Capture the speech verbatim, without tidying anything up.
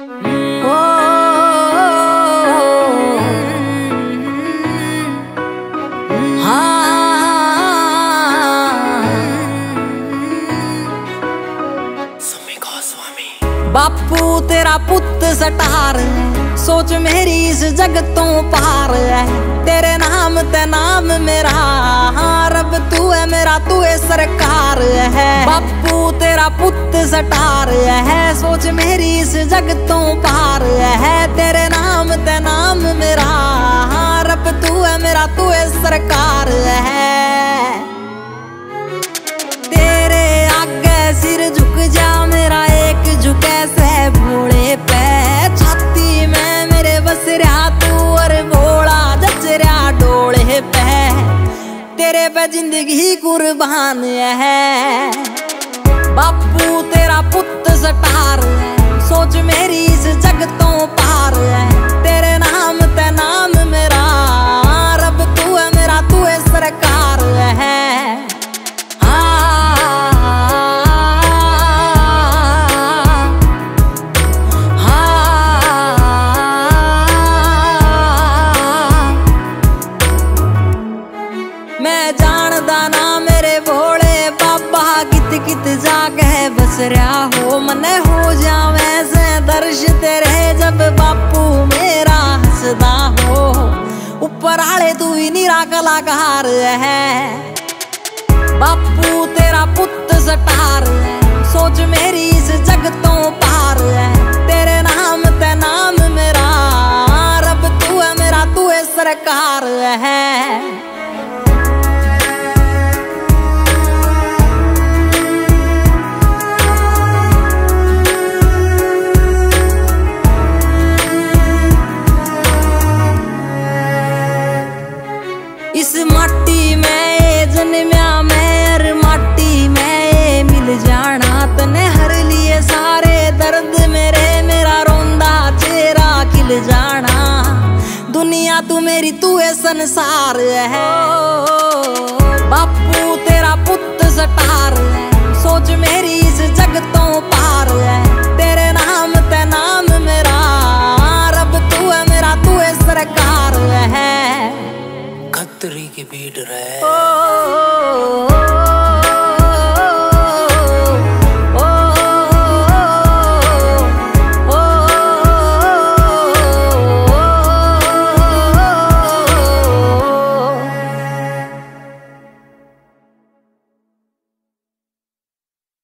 बापू तेरा पुत सटार है, सोच मेरी इस जग तो पार है। तेरे नाम ते नाम मेरा, हाँ रब तू है मेरा, तू है सरकार है। बापू तेरा पुत सटार है, सोच मेरी इस जग तो पार है। तेरे नाम ते नाम मेरा, हाँ रब तू है मेरा, तू है सरकार है। तेरे आगे सिर झुक जा मेरा, एक झुके से भोले पे। छाती में मेरे बस रहा तू और भोला जच रहा डोले पे। तेरे पे जिंदगी कुर्बान है। बापू तेरा पुत सटार है, सोच मेरी इस जग तो पार है। तेरे नाम ते नाम मेरा, रब तू है मेरा, तू है सरकार है। मैं जानदा ना मेरे भोले बाबा, कित कित जाके बस रहा हो। मने हो जावे से दर्श तेरे जब बापू मेरा हंसदा हो। ऊपर आले तू ही निरा कलाकार है। बापू तेरा पुत सटार है, सोच मेरी इस जग तो पार है। तेरे नाम ते नाम मेरा, रब तू है मेरा, तू है सरकार है। इस माटी में जन्मया मैं, और माटी में मिल जाना। तने हर लिए सारे दर्द मेरे, मेरा रोंदा चेहरा खिल जाना। दुनिया तू मेरी, तू है संसार है। बापू तेरा पुत सटार है,